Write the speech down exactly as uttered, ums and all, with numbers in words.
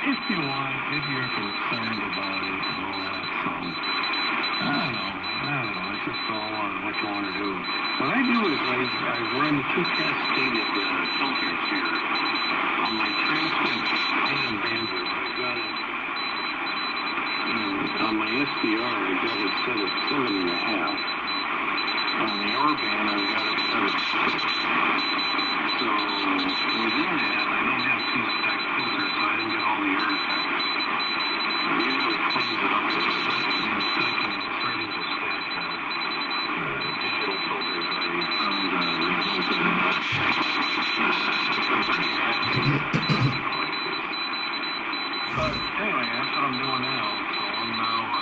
if you want, if you're concerned about it and all that, so, I don't know, I don't know, it's just all on what you want to do. What I do is I, I run two cascaded uh, filters here on my transmit and bandwidth. I've got it, uh, on my S D R, I've got it set at seven and a half. On the R band, I've got it set at six.